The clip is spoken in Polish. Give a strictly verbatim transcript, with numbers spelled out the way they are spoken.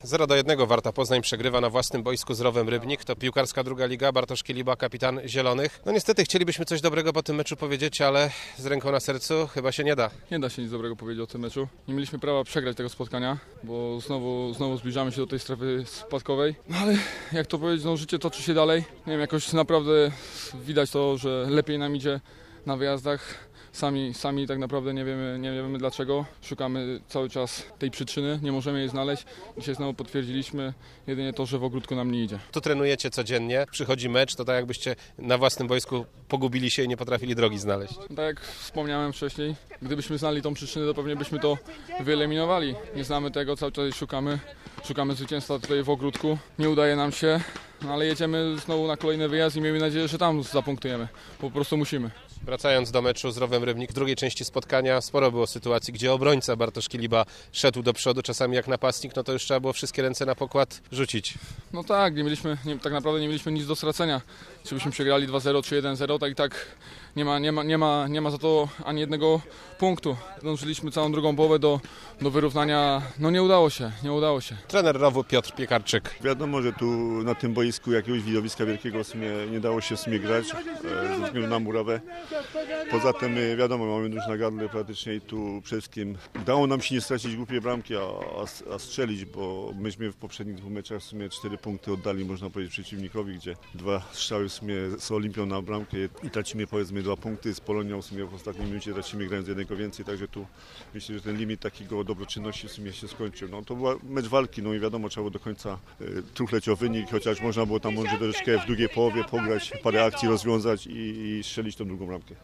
zero do jednego Warta Poznań przegrywa na własnym boisku z Rowem Rybnik. To piłkarska druga liga. Bartosz Kiliba, kapitan Zielonych. No niestety chcielibyśmy coś dobrego po tym meczu powiedzieć, ale z ręką na sercu chyba się nie da. Nie da się nic dobrego powiedzieć o tym meczu. Nie mieliśmy prawa przegrać tego spotkania, bo znowu, znowu zbliżamy się do tej strefy spadkowej. No ale jak to powiedzieć, no życie toczy się dalej. Nie wiem, jakoś naprawdę widać to, że lepiej nam idzie na wyjazdach. Sami, sami tak naprawdę nie wiemy, nie wiemy dlaczego. Szukamy cały czas tej przyczyny, nie możemy jej znaleźć. Dzisiaj znowu potwierdziliśmy jedynie to, że w ogródku nam nie idzie. Tu trenujecie codziennie, przychodzi mecz, to tak jakbyście na własnym boisku pogubili się i nie potrafili drogi znaleźć. Tak jak wspomniałem wcześniej, gdybyśmy znali tą przyczynę, to pewnie byśmy to wyeliminowali. Nie znamy tego, cały czas szukamy, szukamy zwycięstwa tutaj w ogródku. Nie udaje nam się, no ale jedziemy znowu na kolejny wyjazd i miejmy nadzieję, że tam zapunktujemy. Po prostu musimy. Wracając do meczu z Rowem Rybnik, w drugiej części spotkania sporo było sytuacji, gdzie obrońca Bartosz Kiliba szedł do przodu, czasami jak napastnik, no to już trzeba było wszystkie ręce na pokład rzucić. No tak, nie mieliśmy, nie, tak naprawdę nie mieliśmy nic do stracenia. Czy byśmy przegrali dwa zero czy jeden zero, tak i tak nie ma, nie ma, nie ma, nie ma za to ani jednego punktu. Dążyliśmy całą drugą połowę do, do wyrównania, no nie udało się, nie udało się. Trener Rowu Piotr Piekarczyk. Wiadomo, że tu na tym boisku jakiegoś widowiska wielkiego w sumie nie dało się w sumie grać e, ze względu na murawę. Poza tym wiadomo, mamy nóż na gardle praktycznie i tu przede wszystkim udało nam się nie stracić głupiej bramki, a, a, a strzelić, bo myśmy w poprzednich dwóch meczach w sumie cztery punkty oddali, można powiedzieć, przeciwnikowi, gdzie dwa strzały w sumie z Olimpią na bramkę i tracimy powiedzmy dwa punkty, z Polonią w sumie w ostatniej minucie tracimy grając jednego więcej, także tu myślę, że ten limit takiego dobroczynności w sumie się skończył. No to była mecz walki, no i wiadomo, trzeba było do końca y, truchleć o wynik, chociaż można było tam może troszeczkę w drugiej połowie pograć, parę akcji rozwiązać i, i strzelić tą drugą bramkę.